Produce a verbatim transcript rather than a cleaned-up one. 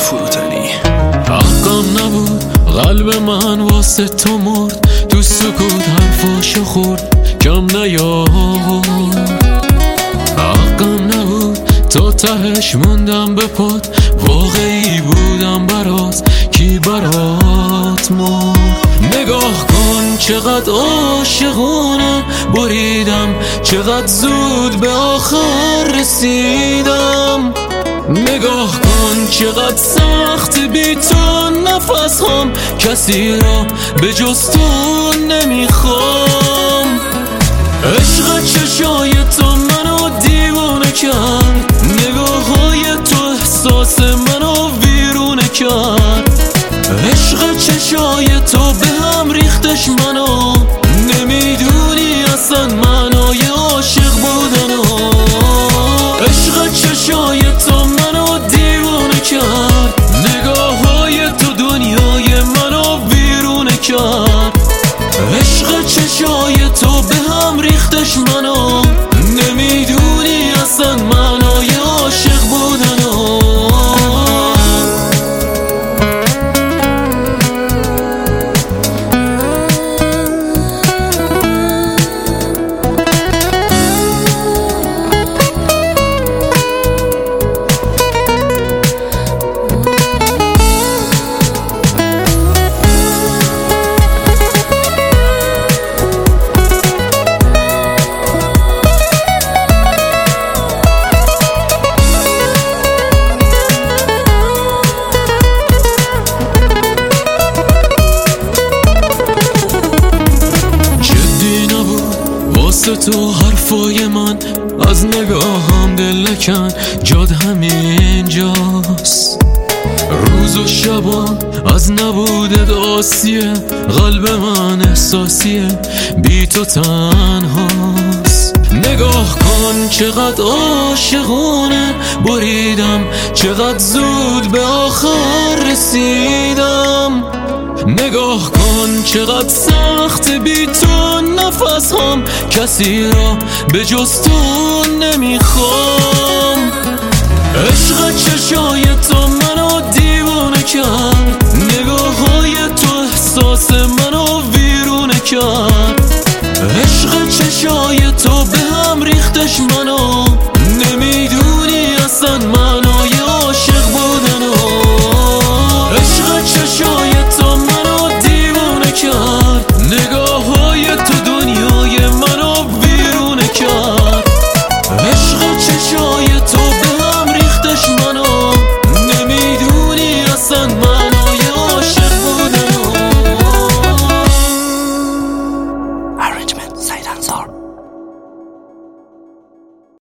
فروتنی. حقم نبود قلب من واسه تو مرد، تو سکوت حرفاشو خورد کم نیار. حقم نبود تا تهش موندم به پات، واقعی بودم برات کی برات مرد. نگاه کن چقدر عاشقانه بریدم، چقدر زود به آخر رسیدم. نگاه کن چقدر سخت بی تو نفس هم، کسی را به جز تو نمیخوام. عشق چشای تو منو دیوانه کرد، نگاه های تو احساس منو ویرونه کرد. عشق چشای تو به هم ریختش منو، نمیدونی اصلا معنای عاشق بودنو. عشق چشای تو منو دیوانه کرد، نگاه های تو دنیای منو ویرونه کرد. عشق چشای تو به هم ریختش منو، نمیدونی اصلا معنای عاشق بودنو. واسه تو حرفای من از نگاهم دل نکن، جاد همینجاست. روز و شبام از نبودت آسیه، قلب من احساسیه بی تو تنهاست. نگاه کن چقدر عاشقانه بریدم، چقدر زود به آخر رسیدم. نگاه کن چقدر سخت بی تو نفس هم، کسی را به جز تو نمیخوام.